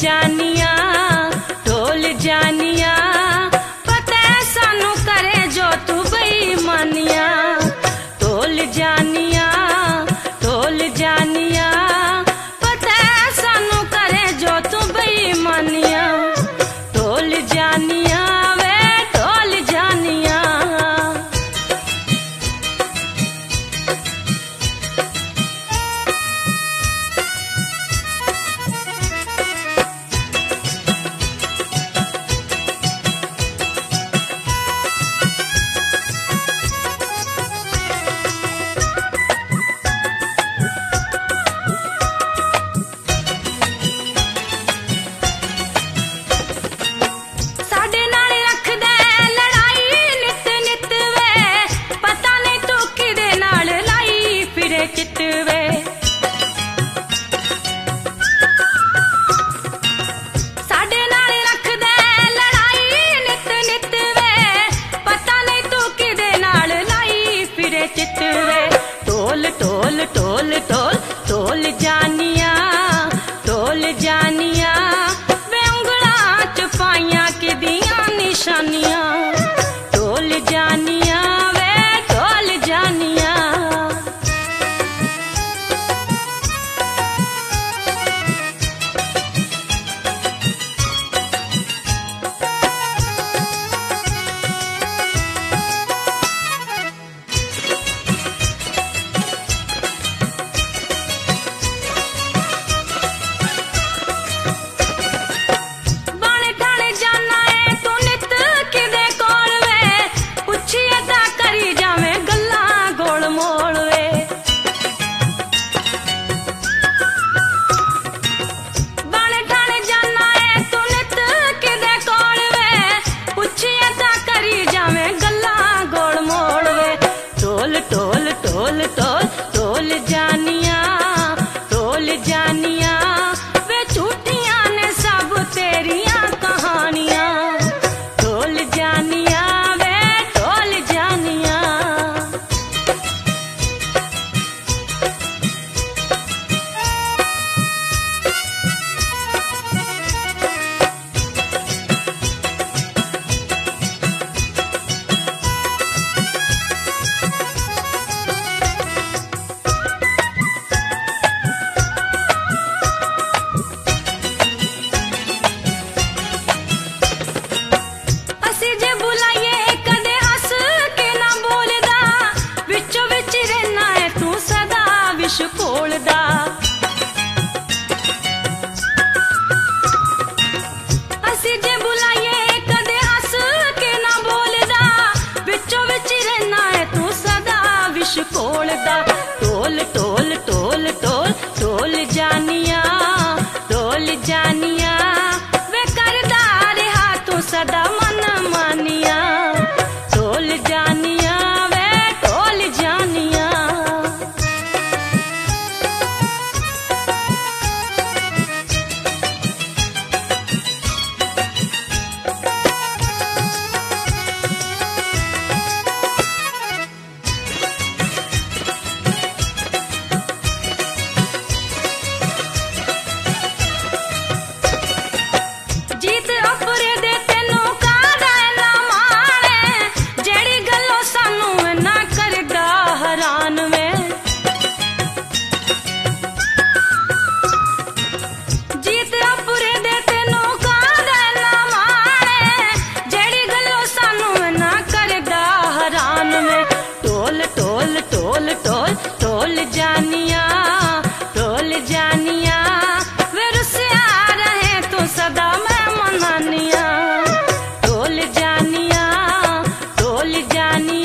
जानिया ढोल जानिया पता सानू करे जो तू बेईमानिया ढोल जानिया पता सानू करे जो तू बेईमानिया ढोल जानिया वे ढोल जानिया। ढोल ढोल ढोल ढोल ढोल जानिया वे उंगला च पाइया कि दियां निशानियां ढोल जानिया वे ढोल जानिया। ढोल ढोल ढोल ढोल जानिया वे झूठियां ने सब तेरियां कहानियां ढोल जानिया वे ढोल जानिया। ढोल ढोल ढोल ढोल ढोल जानिया वे करदा रहा तू सदा मन मानिया ढोल जानिया वे ढोल जानिया। ढोल जानिया वे रुसिया रहे तो सदा मैं मनानिया ढोल जानिया